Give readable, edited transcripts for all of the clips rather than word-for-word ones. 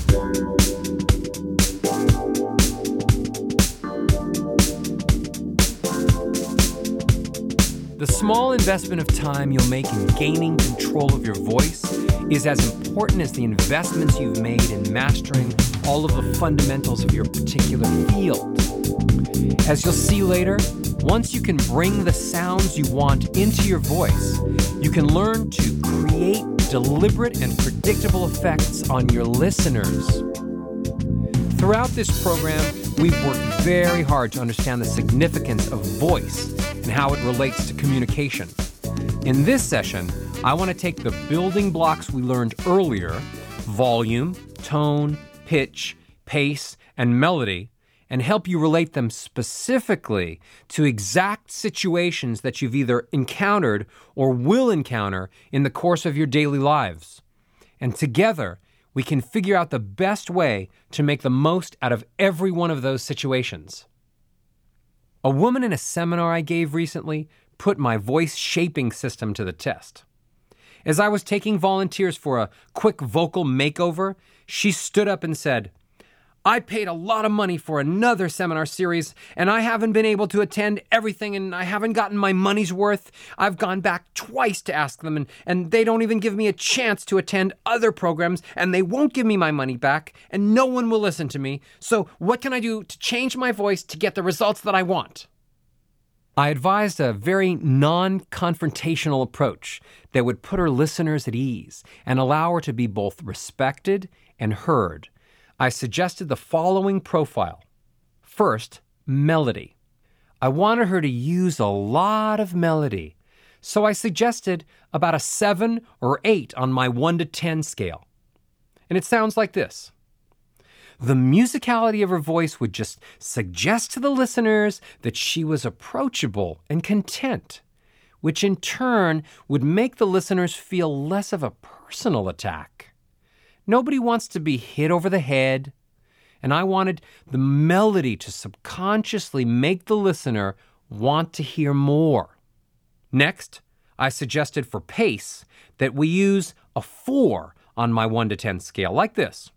The small investment of time you'll make in gaining control of your voice is as important as the investments you've made in mastering all of the fundamentals of your particular field. As you'll see later, once you can bring the sounds you want into your voice, you can learn to create deliberate and predictable effects on your listeners. Throughout this program, we've worked very hard to understand the significance of voice and how it relates to communication. In this session, I want to take the building blocks we learned earlier, volume, tone, pitch, pace, and melody, and help you relate them specifically to exact situations that you've either encountered or will encounter in the course of your daily lives. And together, we can figure out the best way to make the most out of every one of those situations. A woman in a seminar I gave recently put my voice shaping system to the test. As I was taking volunteers for a quick vocal makeover, she stood up and said, "I paid a lot of money for another seminar series, and I haven't been able to attend everything, and I haven't gotten my money's worth. I've gone back twice to ask them, and they don't even give me a chance to attend other programs, and they won't give me my money back, and no one will listen to me. So what can I do to change my voice to get the results that I want?" I advised a very non-confrontational approach that would put her listeners at ease and allow her to be both respected and heard. I suggested the following profile. First, melody. I wanted her to use a lot of melody, so I suggested about a 7 or 8 on my 1 to 10 scale. And it sounds like this. The musicality of her voice would just suggest to the listeners that she was approachable and content, which in turn would make the listeners feel less of a personal attack. Nobody wants to be hit over the head, and I wanted the melody to subconsciously make the listener want to hear more. Next, I suggested for pace that we use a 4 on my 1 to 10 scale, like this.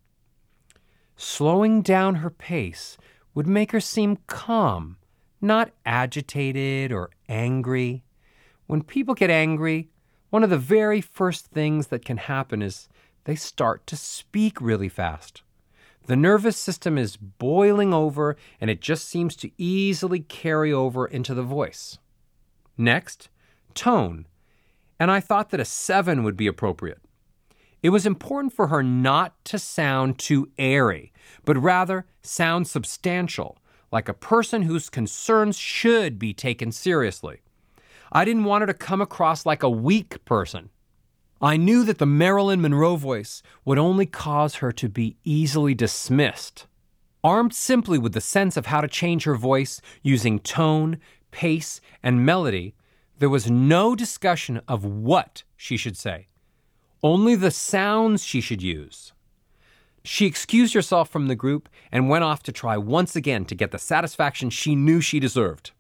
Slowing down her pace would make her seem calm, not agitated or angry. When people get angry, one of the very first things that can happen is they start to speak really fast. The nervous system is boiling over, and it just seems to easily carry over into the voice. Next, tone. And I thought that a 7 would be appropriate. It was important for her not to sound too airy, but rather sound substantial, like a person whose concerns should be taken seriously. I didn't want her to come across like a weak person. I knew that the Marilyn Monroe voice would only cause her to be easily dismissed. Armed simply with the sense of how to change her voice using tone, pace, and melody, there was no discussion of what she should say. Only the sounds she should use. She excused herself from the group and went off to try once again to get the satisfaction she knew she deserved.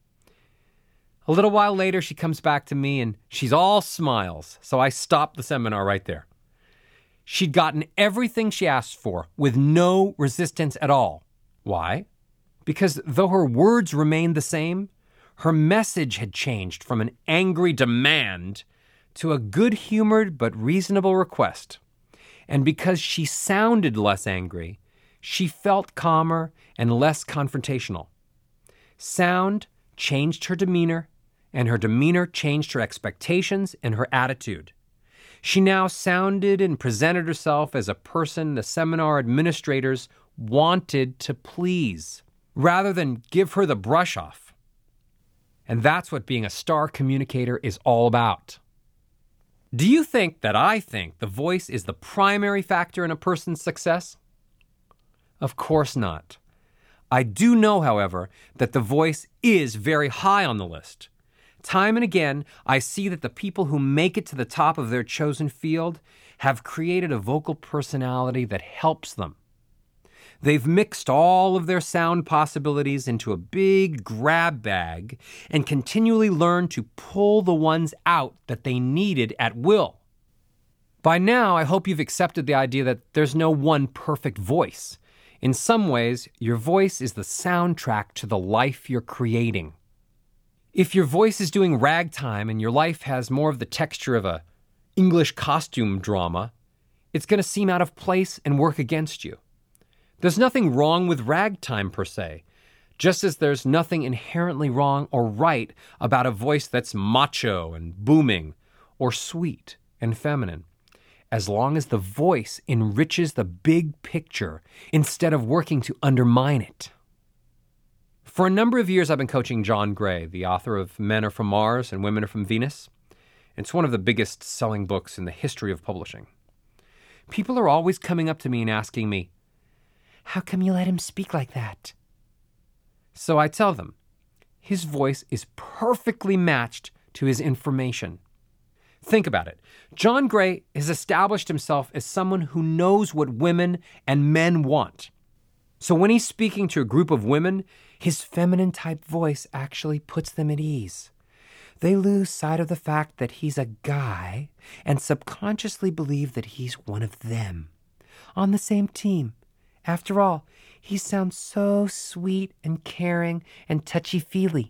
A little while later, she comes back to me and she's all smiles, so I stopped the seminar right there. She'd gotten everything she asked for with no resistance at all. Why? Because though her words remained the same, her message had changed from an angry demand to a good-humored but reasonable request. And because she sounded less angry, she felt calmer and less confrontational. Sound changed her demeanor, and her demeanor changed her expectations and her attitude. She now sounded and presented herself as a person the seminar administrators wanted to please, rather than give her the brush off. And that's what being a star communicator is all about. Do you think that I think the voice is the primary factor in a person's success? Of course not. I do know, however, that the voice is very high on the list. Time and again, I see that the people who make it to the top of their chosen field have created a vocal personality that helps them. They've mixed all of their sound possibilities into a big grab bag and continually learned to pull the ones out that they needed at will. By now, I hope you've accepted the idea that there's no one perfect voice. In some ways, your voice is the soundtrack to the life you're creating. If your voice is doing ragtime and your life has more of the texture of a English costume drama, it's going to seem out of place and work against you. There's nothing wrong with ragtime per se, just as there's nothing inherently wrong or right about a voice that's macho and booming or sweet and feminine, as long as the voice enriches the big picture instead of working to undermine it. For a number of years, I've been coaching John Gray, the author of Men Are From Mars and Women Are From Venus. It's one of the biggest selling books in the history of publishing. People are always coming up to me and asking me, "How come you let him speak like that?" So I tell them, his voice is perfectly matched to his information. Think about it. John Gray has established himself as someone who knows what women and men want. So when he's speaking to a group of women, his feminine type voice actually puts them at ease. They lose sight of the fact that he's a guy and subconsciously believe that he's one of them, on the same team. After all, he sounds so sweet and caring and touchy-feely.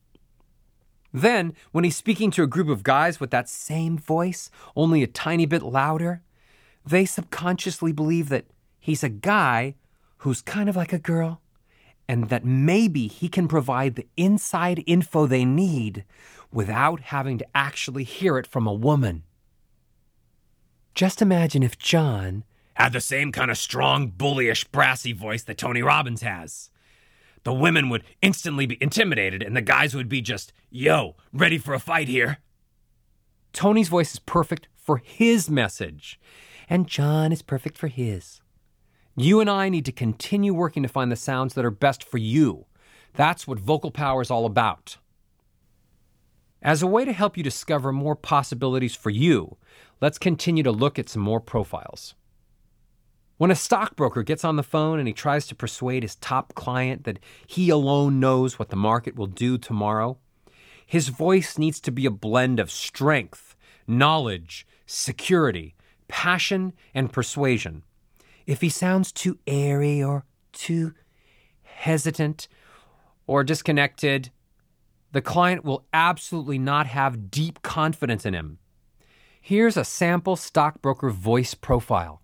Then, when he's speaking to a group of guys with that same voice, only a tiny bit louder, they subconsciously believe that he's a guy who's kind of like a girl, and that maybe he can provide the inside info they need without having to actually hear it from a woman. Just imagine if John had the same kind of strong, bullyish, brassy voice that Tony Robbins has. The women would instantly be intimidated, and the guys would be just, "Yo, ready for a fight here." Tony's voice is perfect for his message, and John is perfect for his. You and I need to continue working to find the sounds that are best for you. That's what vocal power is all about. As a way to help you discover more possibilities for you, let's continue to look at some more profiles. When a stockbroker gets on the phone and he tries to persuade his top client that he alone knows what the market will do tomorrow, his voice needs to be a blend of strength, knowledge, security, passion, and persuasion. If he sounds too airy or too hesitant or disconnected, the client will absolutely not have deep confidence in him. Here's a sample stockbroker voice profile.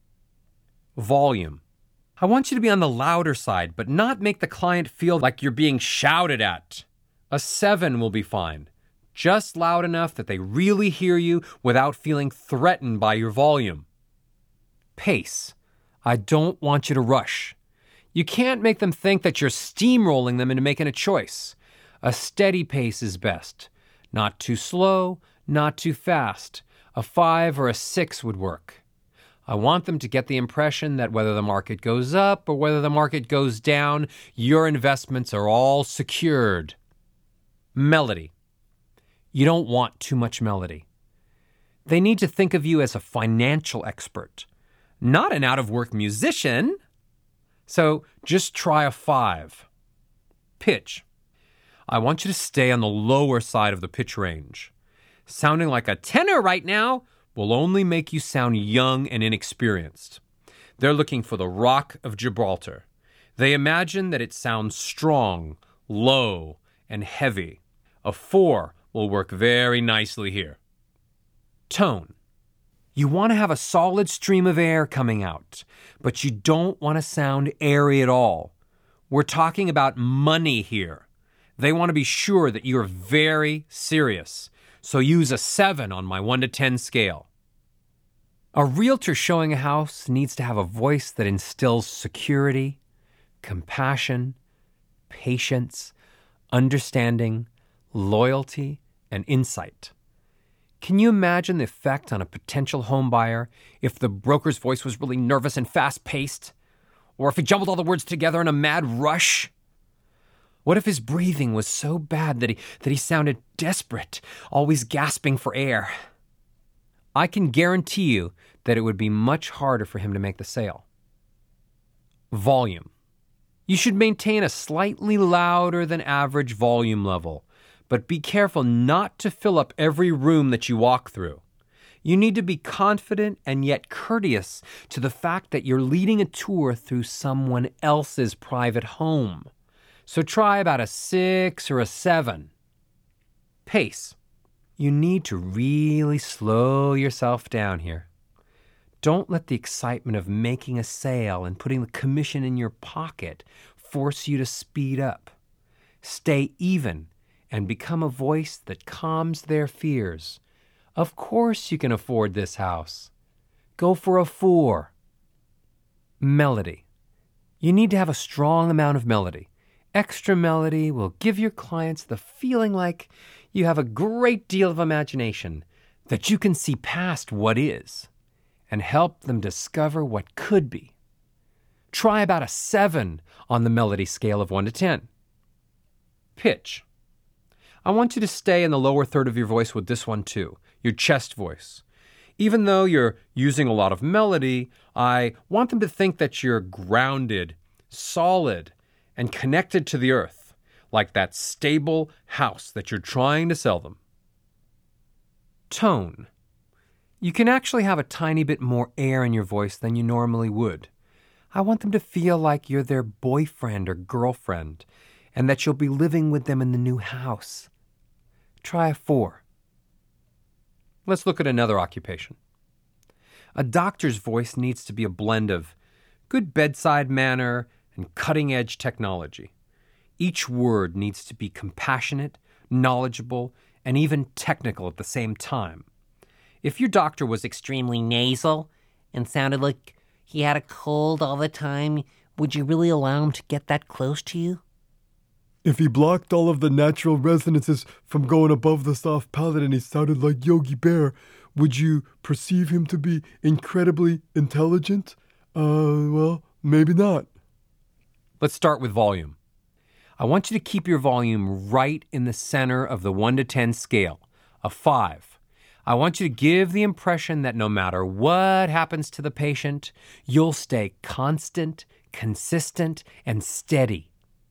Volume. I want you to be on the louder side, but not make the client feel like you're being shouted at. A 7 will be fine. Just loud enough that they really hear you without feeling threatened by your volume. Pace. I don't want you to rush. You can't make them think that you're steamrolling them into making a choice. A steady pace is best. Not too slow, not too fast. A 5 or a 6 would work. I want them to get the impression that whether the market goes up or whether the market goes down, your investments are all secured. Melody. You don't want too much melody. They need to think of you as a financial expert, not an out-of-work musician. So just try a 5. Pitch. I want you to stay on the lower side of the pitch range. Sounding like a tenor right now will only make you sound young and inexperienced. They're looking for the Rock of Gibraltar. They imagine that it sounds strong, low, and heavy. A 4 will work very nicely here. Tone. You want to have a solid stream of air coming out, but you don't want to sound airy at all. We're talking about money here. They want to be sure that you're very serious. So use a 7 on my 1 to 10 scale. A realtor showing a house needs to have a voice that instills security, compassion, patience, understanding, loyalty, and insight. Can you imagine the effect on a potential home buyer if the broker's voice was really nervous and fast-paced? Or if he jumbled all the words together in a mad rush? What if his breathing was so bad that he sounded desperate, always gasping for air? I can guarantee you that it would be much harder for him to make the sale. Volume. You should maintain a slightly louder than average volume level, but be careful not to fill up every room that you walk through. You need to be confident and yet courteous to the fact that you're leading a tour through someone else's private home. So try about a 6 or a 7. Pace. You need to really slow yourself down here. Don't let the excitement of making a sale and putting the commission in your pocket force you to speed up. Stay even and become a voice that calms their fears. Of course you can afford this house. Go for a 4. Melody. You need to have a strong amount of melody. Extra melody will give your clients the feeling like you have a great deal of imagination, that you can see past what is, and help them discover what could be. Try about a 7 on the melody scale of 1 to 10. Pitch. I want you to stay in the lower third of your voice with this one too, your chest voice. Even though you're using a lot of melody, I want them to think that you're grounded, solid, and connected to the earth, like that stable house that you're trying to sell them. Tone. You can actually have a tiny bit more air in your voice than you normally would. I want them to feel like you're their boyfriend or girlfriend, and that you'll be living with them in the new house. Try a 4. Let's look at another occupation. A doctor's voice needs to be a blend of good bedside manner and cutting-edge technology. Each word needs to be compassionate, knowledgeable, and even technical at the same time. If your doctor was extremely nasal and sounded like he had a cold all the time, would you really allow him to get that close to you? If he blocked all of the natural resonances from going above the soft palate and he sounded like Yogi Bear, would you perceive him to be incredibly intelligent? Well, maybe not. Let's start with volume. I want you to keep your volume right in the center of the 1 to 10 scale, a 5. I want you to give the impression that no matter what happens to the patient, you'll stay constant, consistent, and steady.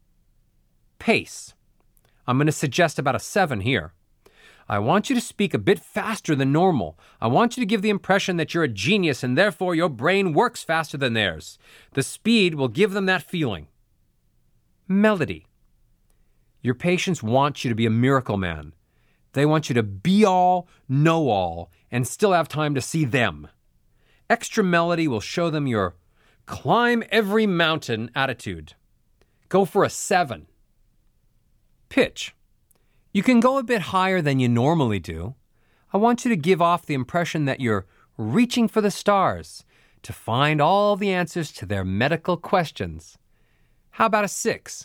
Pace. I'm going to suggest about a 7 here. I want you to speak a bit faster than normal. I want you to give the impression that you're a genius and therefore your brain works faster than theirs. The speed will give them that feeling. Melody. Your patients want you to be a miracle man. They want you to be all, know all, and still have time to see them. Extra melody will show them your climb every mountain attitude. Go for a 7. Pitch. You can go a bit higher than you normally do. I want you to give off the impression that you're reaching for the stars to find all the answers to their medical questions. How about a 6?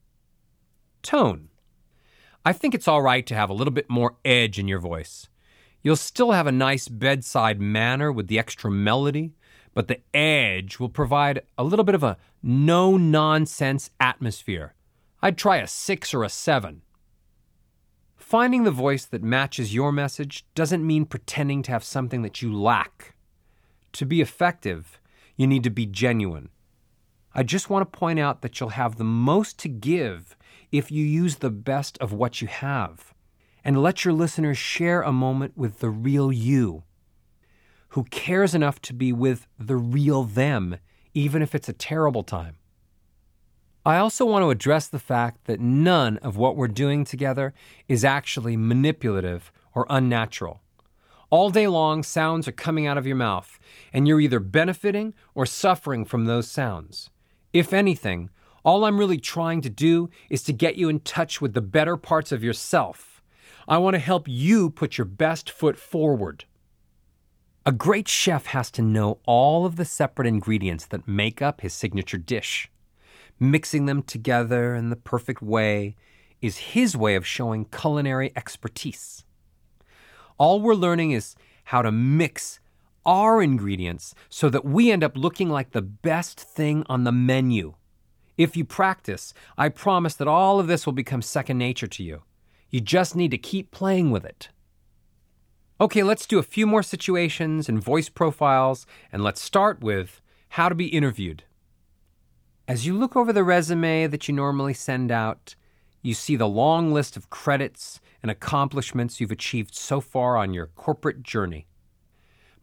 Tone. I think it's all right to have a little bit more edge in your voice. You'll still have a nice bedside manner with the extra melody, but the edge will provide a little bit of a no-nonsense atmosphere. I'd try a 6 or a 7. Finding the voice that matches your message doesn't mean pretending to have something that you lack. To be effective, you need to be genuine. I just want to point out that you'll have the most to give if you use the best of what you have and let your listeners share a moment with the real you, who cares enough to be with the real them, even if it's a terrible time. I also want to address the fact that none of what we're doing together is actually manipulative or unnatural. All day long, sounds are coming out of your mouth, and you're either benefiting or suffering from those sounds. If anything, all I'm really trying to do is to get you in touch with the better parts of yourself. I want to help you put your best foot forward. A great chef has to know all of the separate ingredients that make up his signature dish. Mixing them together in the perfect way is his way of showing culinary expertise. All we're learning is how to mix our ingredients so that we end up looking like the best thing on the menu. If you practice, I promise that all of this will become second nature to you. You just need to keep playing with it. Okay, let's do a few more situations and voice profiles, and let's start with how to be interviewed. As you look over the resume that you normally send out, you see the long list of credits and accomplishments you've achieved so far on your corporate journey.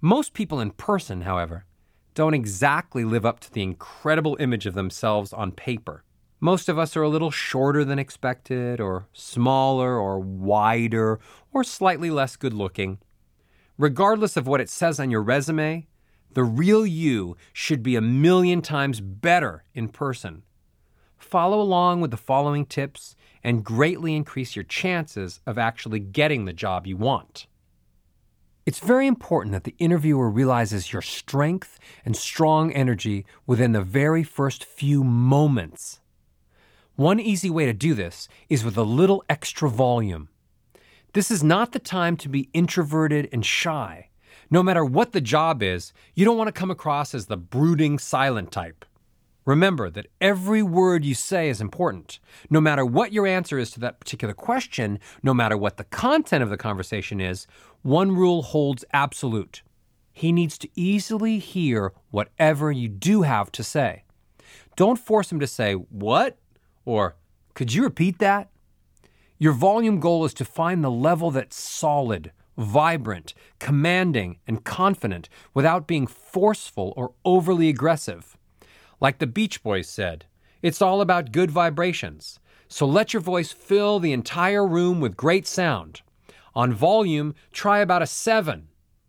Most people in person, however, don't exactly live up to the incredible image of themselves on paper. Most of us are a little shorter than expected, or smaller, or wider, or slightly less good-looking. Regardless of what it says on your resume, the real you should be 1,000,000 times better in person. Follow along with the following tips and greatly increase your chances of actually getting the job you want. It's very important that the interviewer realizes your strength and strong energy within the very first few moments. One easy way to do this is with a little extra volume. This is not the time to be introverted and shy. No matter what the job is, you don't want to come across as the brooding, silent type. Remember that every word you say is important. No matter what your answer is to that particular question, no matter what the content of the conversation is, one rule holds absolute. He needs to easily hear whatever you do have to say. Don't force him to say, "What?" or "Could you repeat that?" Your volume goal is to find the level that's solid, vibrant, commanding, and confident without being forceful or overly aggressive. Like the Beach Boys said, it's all about good vibrations. So let your voice fill the entire room with great sound. On volume, try about a 7.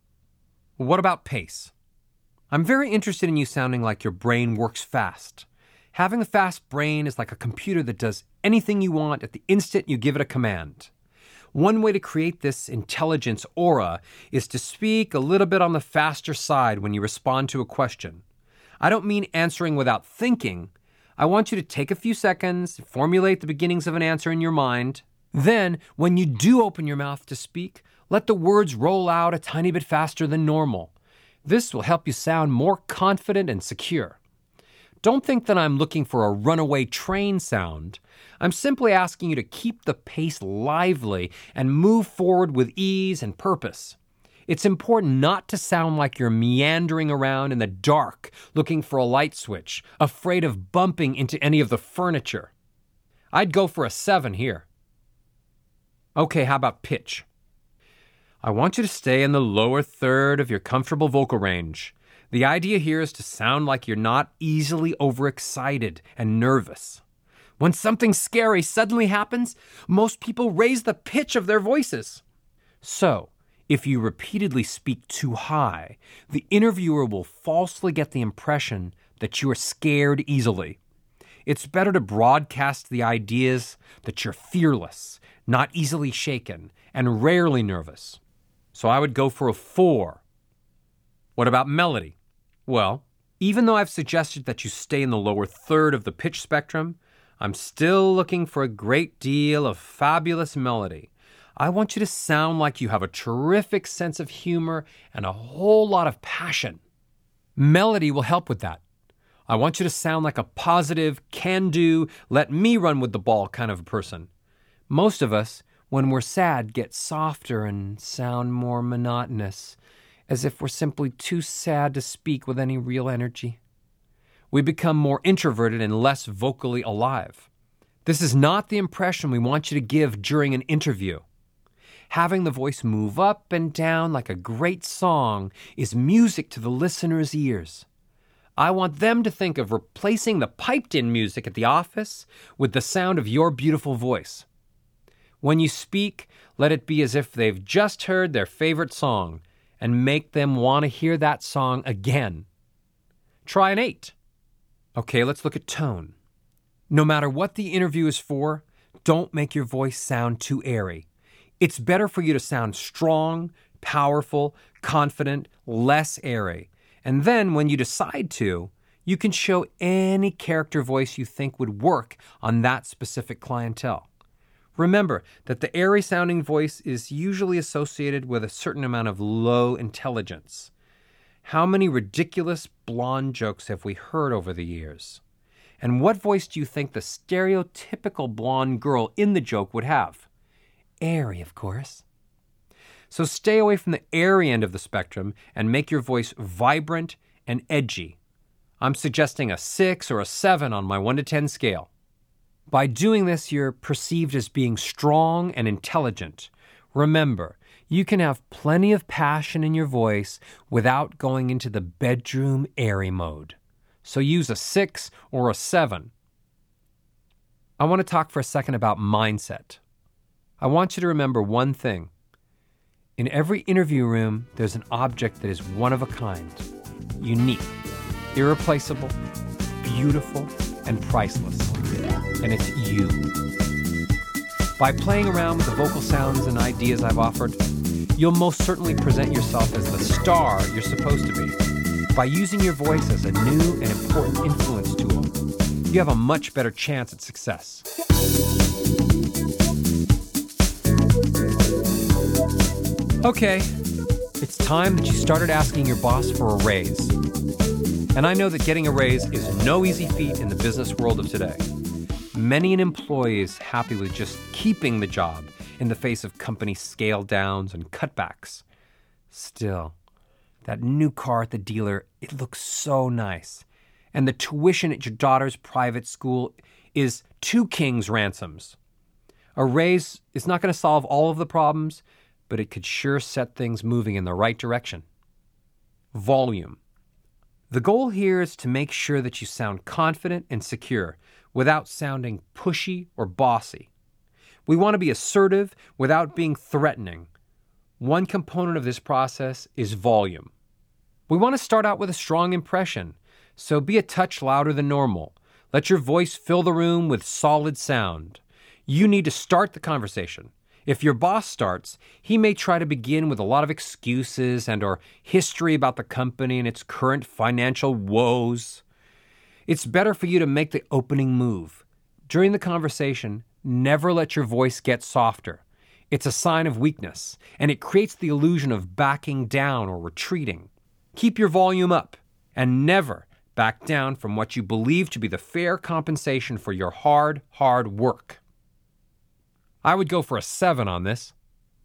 What about pace? I'm very interested in you sounding like your brain works fast. Having a fast brain is like a computer that does anything you want at the instant you give it a command. One way to create this intelligence aura is to speak a little bit on the faster side when you respond to a question. I don't mean answering without thinking. I want you to take a few seconds, formulate the beginnings of an answer in your mind. Then, when you do open your mouth to speak, let the words roll out a tiny bit faster than normal. This will help you sound more confident and secure. Don't think that I'm looking for a runaway train sound. I'm simply asking you to keep the pace lively and move forward with ease and purpose. It's important not to sound like you're meandering around in the dark, looking for a light switch, afraid of bumping into any of the furniture. I'd go for a 7 here. Okay, how about pitch? I want you to stay in the lower third of your comfortable vocal range. The idea here is to sound like you're not easily overexcited and nervous. When something scary suddenly happens, most people raise the pitch of their voices. So, if you repeatedly speak too high, the interviewer will falsely get the impression that you are scared easily. It's better to broadcast the ideas that you're fearless, not easily shaken, and rarely nervous. So I would go for a 4. What about melody? Well, even though I've suggested that you stay in the lower third of the pitch spectrum, I'm still looking for a great deal of fabulous melody. I want you to sound like you have a terrific sense of humor and a whole lot of passion. Melody will help with that. I want you to sound like a positive, can-do, let me run with the ball kind of a person. Most of us, when we're sad, get softer and sound more monotonous, as if we're simply too sad to speak with any real energy. We become more introverted and less vocally alive. This is not the impression we want you to give during an interview. Having the voice move up and down like a great song is music to the listener's ears. I want them to think of replacing the piped-in music at the office with the sound of your beautiful voice. When you speak, let it be as if they've just heard their favorite song and make them want to hear that song again. Try an 8. Okay, let's look at tone. No matter what the interview is for, don't make your voice sound too airy. It's better for you to sound strong, powerful, confident, less airy. And then when you decide to, you can show any character voice you think would work on that specific clientele. Remember that the airy-sounding voice is usually associated with a certain amount of low intelligence. How many ridiculous blonde jokes have we heard over the years? And what voice do you think the stereotypical blonde girl in the joke would have? Airy, of course. So stay away from the airy end of the spectrum and make your voice vibrant and edgy. I'm suggesting a 6 or a 7 on my 1 to 10 scale. By doing this, you're perceived as being strong and intelligent. Remember, You can have plenty of passion in your voice without going into the bedroom airy mode. So use a 6 or a 7. I want to talk for a second about mindset. I want you to remember one thing. In every interview room, there's an object that is one of a kind, unique, irreplaceable, beautiful, and priceless. And it's you. By playing around with the vocal sounds and ideas I've offered, you'll most certainly present yourself as the star you're supposed to be. By using your voice as a new and important influence tool, you have a much better chance at success. Okay, it's time that you started asking your boss for a raise. And I know that getting a raise is no easy feat in the business world of today. Many an employee is happy with just keeping the job in the face of company scale downs and cutbacks. Still, that new car at the dealer, it looks so nice. And the tuition at your daughter's private school is 2 king's ransoms. A raise is not going to solve all of the problems, but it could sure set things moving in the right direction. Volume. The goal here is to make sure that you sound confident and secure without sounding pushy or bossy. We want to be assertive without being threatening. One component of this process is volume. We want to start out with a strong impression, so be a touch louder than normal. Let your voice fill the room with solid sound. You need to start the conversation. If your boss starts, he may try to begin with a lot of excuses and/or history about the company and its current financial woes. It's better for you to make the opening move. During the conversation, never let your voice get softer. It's a sign of weakness, and it creates the illusion of backing down or retreating. Keep your volume up, and never back down from what you believe to be the fair compensation for your hard work. I would go for a 7 on this.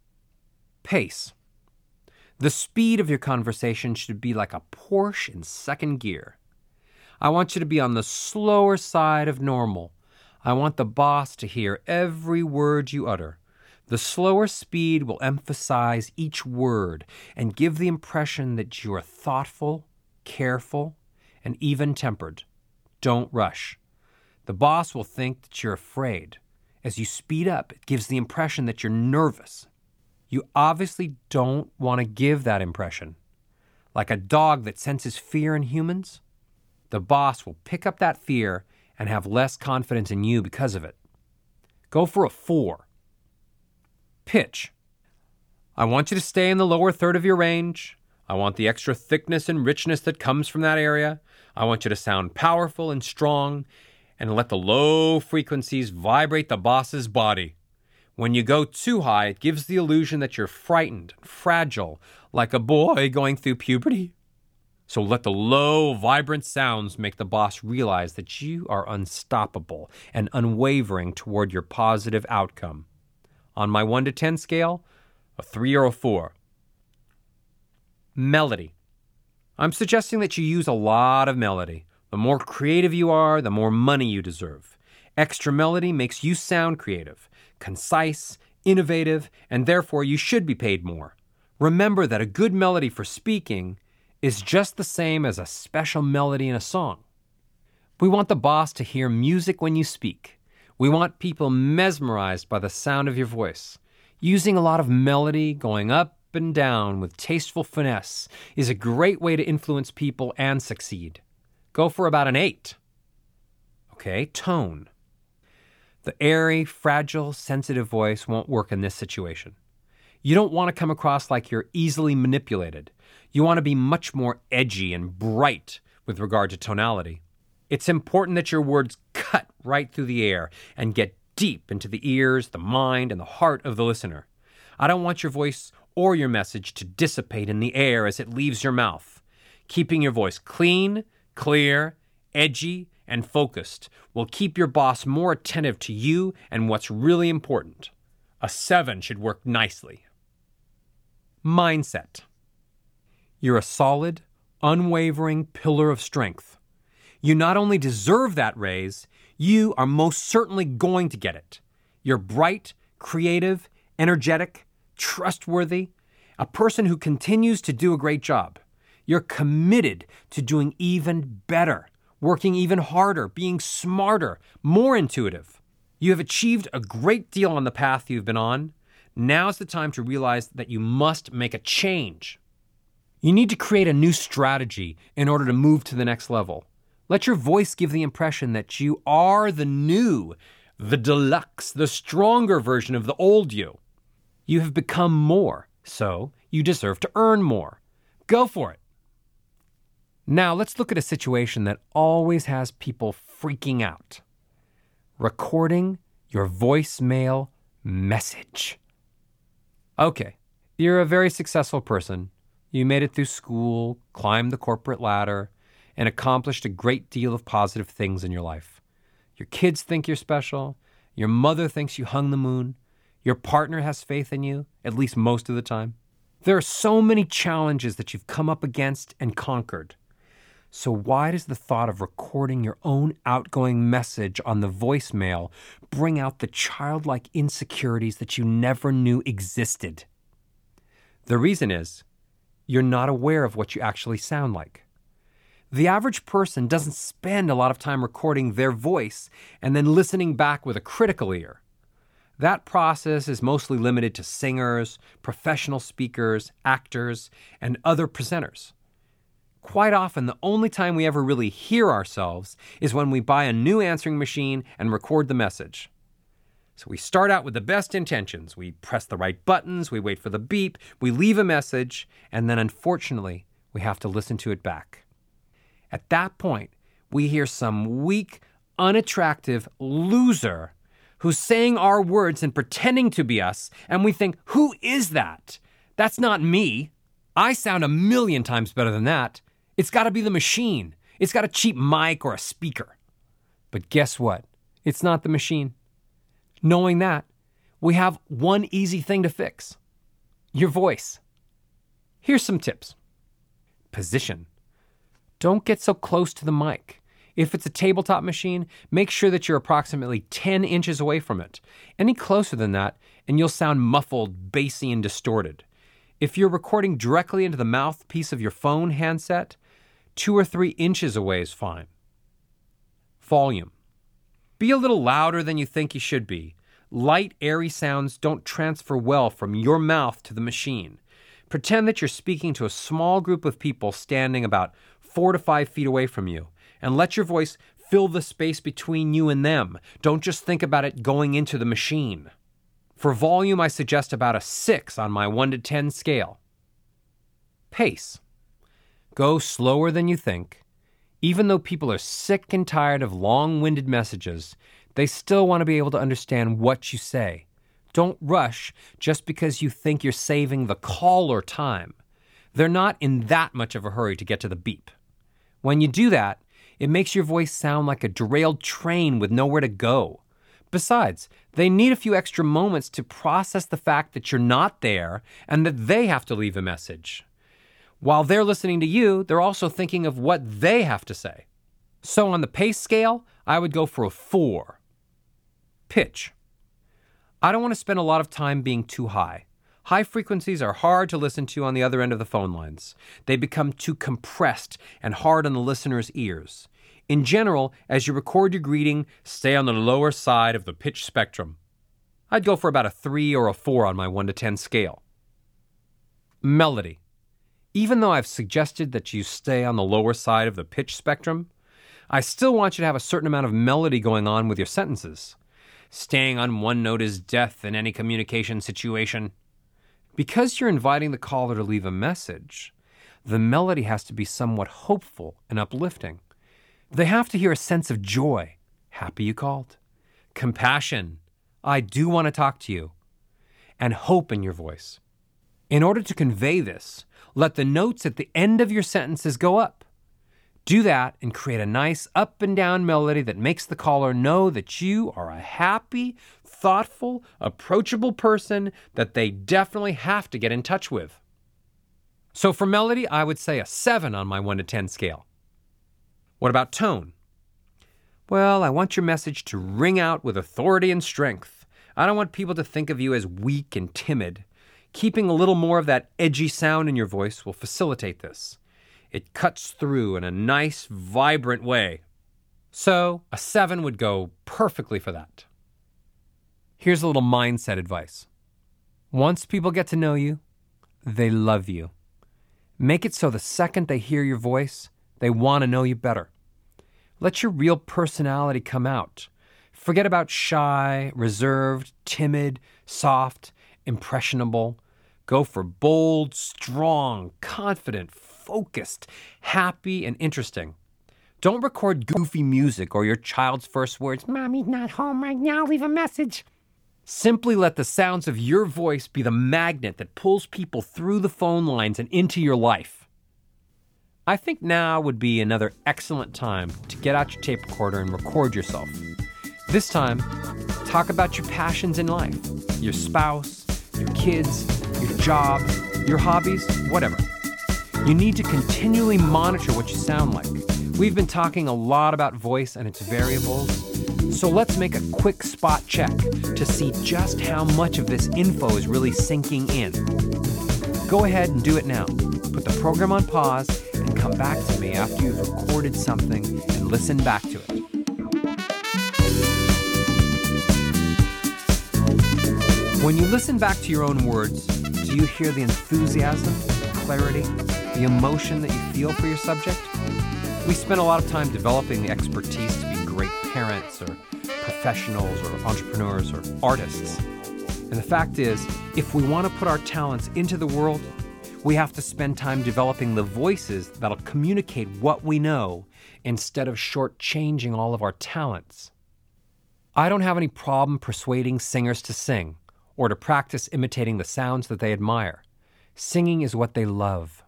Pace. The speed of your conversation should be like a Porsche in second gear. I want you to be on the slower side of normal. I want the boss to hear every word you utter. The slower speed will emphasize each word and give the impression that you are thoughtful, careful, and even-tempered. Don't rush. The boss will think that you're afraid. As you speed up, it gives the impression that you're nervous. You obviously don't want to give that impression. Like a dog that senses fear in humans, the boss will pick up that fear and have less confidence in you because of it. Go for a 4. Pitch. I want you to stay in the lower third of your range. I want the extra thickness and richness that comes from that area. I want you to sound powerful and strong, and let the low frequencies vibrate the boss's body. When you go too high, it gives the illusion that you're frightened and fragile, like a boy going through puberty. So let the low, vibrant sounds make the boss realize that you are unstoppable and unwavering toward your positive outcome. On my 1 to 10 scale, a 3 or a 4. Melody. I'm suggesting that you use a lot of melody. The more creative you are, the more money you deserve. Extra melody makes you sound creative, concise, innovative, and therefore you should be paid more. Remember that a good melody for speaking is just the same as a special melody in a song. We want the boss to hear music when you speak. We want people mesmerized by the sound of your voice. Using a lot of melody, going up and down with tasteful finesse, is a great way to influence people and succeed. Go for about an 8. Okay, tone. The airy, fragile, sensitive voice won't work in this situation. You don't want to come across like you're easily manipulated. You want to be much more edgy and bright with regard to tonality. It's important that your words cut right through the air and get deep into the ears, the mind, and the heart of the listener. I don't want your voice or your message to dissipate in the air as it leaves your mouth. Keeping your voice clean, clear, edgy, and focused will keep your boss more attentive to you and what's really important. A 7 should work nicely. Mindset. You're a solid, unwavering pillar of strength. You not only deserve that raise, you are most certainly going to get it. You're bright, creative, energetic, trustworthy, a person who continues to do a great job. You're committed to doing even better, working even harder, being smarter, more intuitive. You have achieved a great deal on the path you've been on. Now's the time to realize that you must make a change. You need to create a new strategy in order to move to the next level. Let your voice give the impression that you are the new, the deluxe, the stronger version of the old you. You have become more, so you deserve to earn more. Go for it. Now let's look at a situation that always has people freaking out. Recording your voicemail message. Okay, you're a very successful person. You made it through school, climbed the corporate ladder, and accomplished a great deal of positive things in your life. Your kids think you're special. Your mother thinks you hung the moon. Your partner has faith in you, at least most of the time. There are so many challenges that you've come up against and conquered. So why does the thought of recording your own outgoing message on the voicemail bring out the childlike insecurities that you never knew existed? The reason is, you're not aware of what you actually sound like. The average person doesn't spend a lot of time recording their voice and then listening back with a critical ear. That process is mostly limited to singers, professional speakers, actors, and other presenters. Quite often, the only time we ever really hear ourselves is when we buy a new answering machine and record the message. So we start out with the best intentions. We press the right buttons, we wait for the beep, we leave a message, and then unfortunately, we have to listen to it back. At that point, we hear some weak, unattractive loser who's saying our words and pretending to be us, and we think, who is that? That's not me. I sound 1,000,000 times better than that. It's got to be the machine. It's got a cheap mic or a speaker. But guess what? It's not the machine. Knowing that, we have one easy thing to fix. Your voice. Here's some tips. Position. Don't get so close to the mic. If it's a tabletop machine, make sure that you're approximately 10 inches away from it. Any closer than that, and you'll sound muffled, bassy, and distorted. If you're recording directly into the mouthpiece of your phone handset, 2 or 3 inches away is fine. Volume. Be a little louder than you think you should be. Light, airy sounds don't transfer well from your mouth to the machine. Pretend that you're speaking to a small group of people standing about 4 to 5 feet away from you, and let your voice fill the space between you and them. Don't just think about it going into the machine. For volume, I suggest about a 6 on my 1 to 10 scale. Pace. Go slower than you think. Even though people are sick and tired of long-winded messages, they still want to be able to understand what you say. Don't rush just because you think you're saving the caller time. They're not in that much of a hurry to get to the beep. When you do that, it makes your voice sound like a derailed train with nowhere to go. Besides, they need a few extra moments to process the fact that you're not there and that they have to leave a message. While they're listening to you, they're also thinking of what they have to say. So on the pace scale, I would go for a 4. Pitch. I don't want to spend a lot of time being too high. High frequencies are hard to listen to on the other end of the phone lines. They become too compressed and hard on the listener's ears. In general, as you record your greeting, stay on the lower side of the pitch spectrum. I'd go for about a 3 or a 4 on my 1 to 10 scale. Melody. Even though I've suggested that you stay on the lower side of the pitch spectrum, I still want you to have a certain amount of melody going on with your sentences. Staying on one note is death in any communication situation. Because you're inviting the caller to leave a message, the melody has to be somewhat hopeful and uplifting. They have to hear a sense of joy. Happy you called. Compassion. I do want to talk to you. And hope in your voice. In order to convey this, let the notes at the end of your sentences go up. Do that and create a nice up and down melody that makes the caller know that you are a happy, thoughtful, approachable person that they definitely have to get in touch with. So for melody, I would say a 7 on my 1 to 10 scale. What about tone? Well, I want your message to ring out with authority and strength. I don't want people to think of you as weak and timid. Keeping a little more of that edgy sound in your voice will facilitate this. It cuts through in a nice, vibrant way. So, a 7 would go perfectly for that. Here's a little mindset advice. Once people get to know you, they love you. Make it so the second they hear your voice, they want to know you better. Let your real personality come out. Forget about shy, reserved, timid, soft, impressionable. Go for bold, strong, confident, focused, happy, and interesting. Don't record goofy music or your child's first words, "Mommy's not home right now, leave a message." Simply let the sounds of your voice be the magnet that pulls people through the phone lines and into your life. I think now would be another excellent time to get out your tape recorder and record yourself. This time, talk about your passions in life, your spouse, your kids, your job, your hobbies, whatever. You need to continually monitor what you sound like. We've been talking a lot about voice and its variables, so let's make a quick spot check to see just how much of this info is really sinking in. Go ahead and do it now. Put the program on pause and come back to me after you've recorded something and listen back to it. When you listen back to your own words, do you hear the enthusiasm, the clarity, the emotion that you feel for your subject? We spend a lot of time developing the expertise to be great parents or professionals or entrepreneurs or artists. And the fact is, if we want to put our talents into the world, we have to spend time developing the voices that'll communicate what we know instead of shortchanging all of our talents. I don't have any problem persuading singers to sing or to practice imitating the sounds that they admire. Singing is what they love.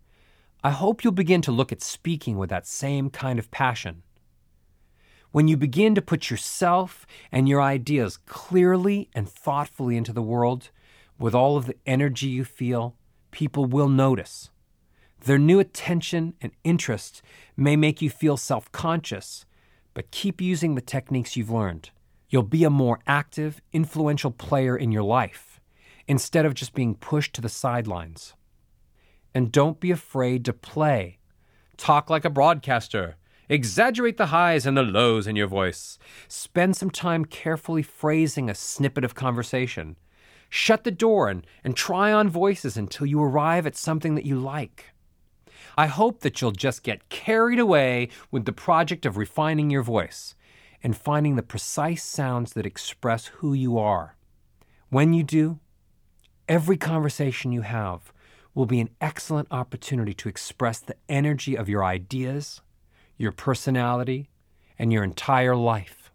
I hope you'll begin to look at speaking with that same kind of passion. When you begin to put yourself and your ideas clearly and thoughtfully into the world, with all of the energy you feel, people will notice. Their new attention and interest may make you feel self-conscious, but keep using the techniques you've learned. You'll be a more active, influential player in your life, instead of just being pushed to the sidelines. And don't be afraid to play. Talk like a broadcaster. Exaggerate the highs and the lows in your voice. Spend some time carefully phrasing a snippet of conversation. Shut the door and try on voices until you arrive at something that you like. I hope that you'll just get carried away with the project of refining your voice and finding the precise sounds that express who you are. When you do, every conversation you have will be an excellent opportunity to express the energy of your ideas, your personality, and your entire life.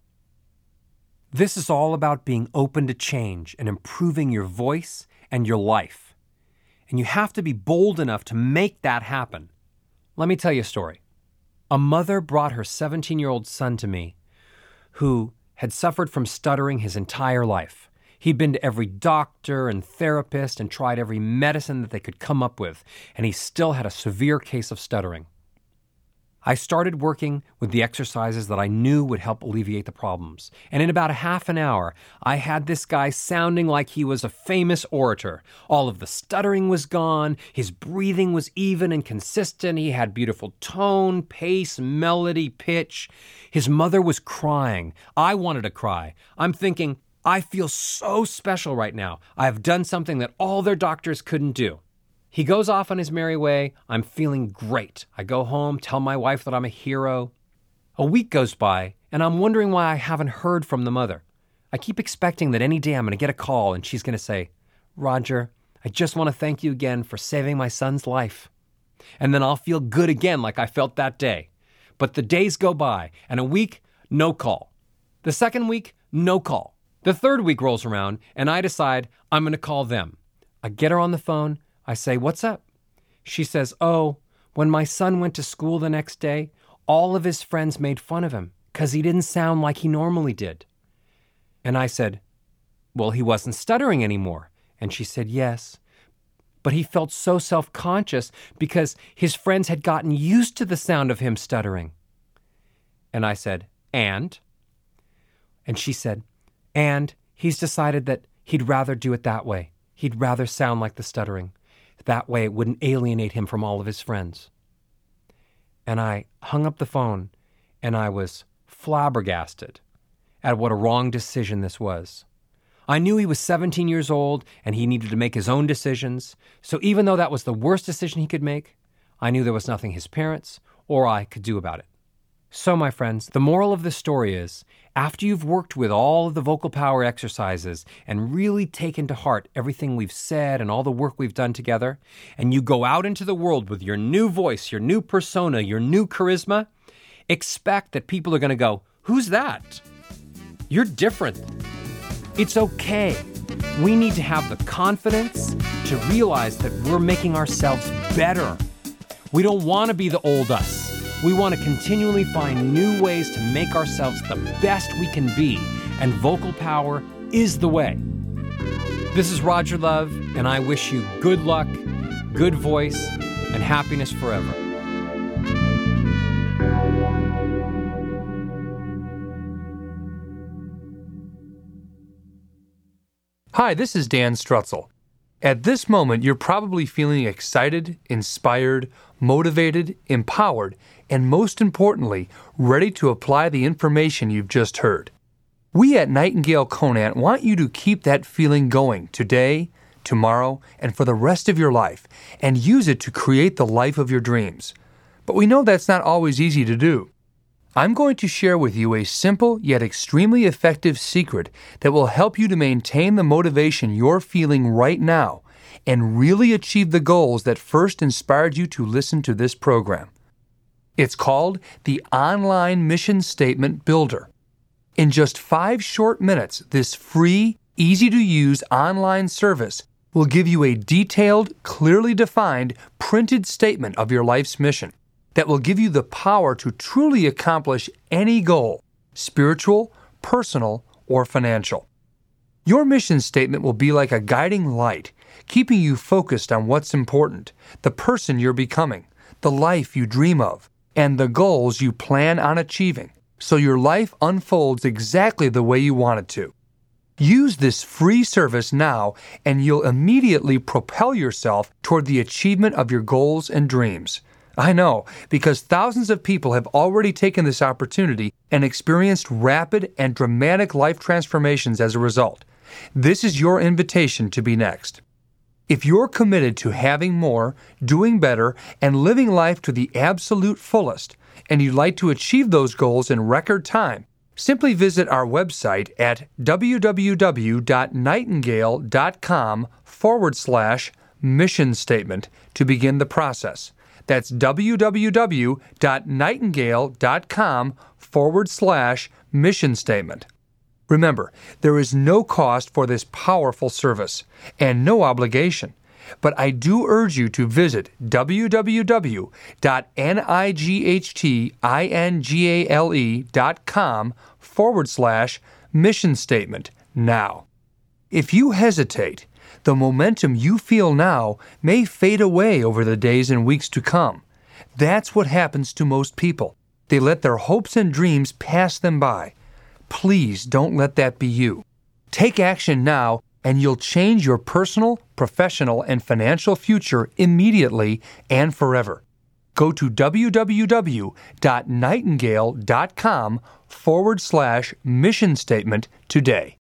This is all about being open to change and improving your voice and your life. And you have to be bold enough to make that happen. Let me tell you a story. A mother brought her 17-year-old son to me who had suffered from stuttering his entire life. He'd been to every doctor and therapist and tried every medicine that they could come up with, and he still had a severe case of stuttering. I started working with the exercises that I knew would help alleviate the problems. And in about a half an hour, I had this guy sounding like he was a famous orator. All of the stuttering was gone. His breathing was even and consistent. He had beautiful tone, pace, melody, pitch. His mother was crying. I wanted to cry. I'm thinking, I feel so special right now. I have done something that all their doctors couldn't do. He goes off on his merry way. I'm feeling great. I go home, tell my wife that I'm a hero. A week goes by, and I'm wondering why I haven't heard from the mother. I keep expecting that any day I'm going to get a call, and she's going to say, "Roger, I just want to thank you again for saving my son's life." And then I'll feel good again like I felt that day. But the days go by, and a week, no call. The second week, no call. The third week rolls around, and I decide I'm going to call them. I get her on the phone. I say, "What's up?" She says, "Oh, when my son went to school the next day, all of his friends made fun of him because he didn't sound like he normally did." And I said, "Well, he wasn't stuttering anymore." And she said, "Yes, but he felt so self-conscious because his friends had gotten used to the sound of him stuttering." And I said, "And?" And she said, "And he's decided that he'd rather do it that way. he'd rather sound like the stuttering. That way it wouldn't alienate him from all of his friends. And I hung up the phone, and I was flabbergasted at what a wrong decision this was. I knew he was 17 years old and he needed to make his own decisions. So even though that was the worst decision he could make, I knew there was nothing his parents or I could do about it. So, my friends, the moral of this story is, after you've worked with all of the vocal power exercises and really taken to heart everything we've said and all the work we've done together, and you go out into the world with your new voice, your new persona, your new charisma, expect that people are going to go, "Who's that? You're different." It's okay. We need to have the confidence to realize that we're making ourselves better. We don't want to be the old us. We want to continually find new ways to make ourselves the best we can be, and vocal power is the way. This is Roger Love, and I wish you good luck, good voice, and happiness forever. Hi, this is Dan Strutzel. At this moment, you're probably feeling excited, inspired, motivated, empowered, and most importantly, ready to apply the information you've just heard. We at Nightingale Conant want you to keep that feeling going today, tomorrow, and for the rest of your life, and use it to create the life of your dreams. But we know that's not always easy to do. I'm going to share with you a simple yet extremely effective secret that will help you to maintain the motivation you're feeling right now and really achieve the goals that first inspired you to listen to this program. It's called the Online Mission Statement Builder. In just 5 short minutes, this free, easy-to-use online service will give you a detailed, clearly defined, printed statement of your life's mission that will give you the power to truly accomplish any goal, spiritual, personal, or financial. Your mission statement will be like a guiding light, keeping you focused on what's important, the person you're becoming, the life you dream of, and the goals you plan on achieving, so your life unfolds exactly the way you want it to. Use this free service now, and you'll immediately propel yourself toward the achievement of your goals and dreams. I know, because thousands of people have already taken this opportunity and experienced rapid and dramatic life transformations as a result. This is your invitation to be next. If you're committed to having more, doing better, and living life to the absolute fullest, and you'd like to achieve those goals in record time, simply visit our website at www.nightingale.com/mission statement to begin the process. That's www.nightingale.com/mission statement. Remember, there is no cost for this powerful service and no obligation, but I do urge you to visit www.nightingale.com/mission statement now. If you hesitate, the momentum you feel now may fade away over the days and weeks to come. That's what happens to most people. They let their hopes and dreams pass them by. Please don't let that be you. Take action now, and you'll change your personal, professional, and financial future immediately and forever. Go to www.nightingale.com/mission statement today.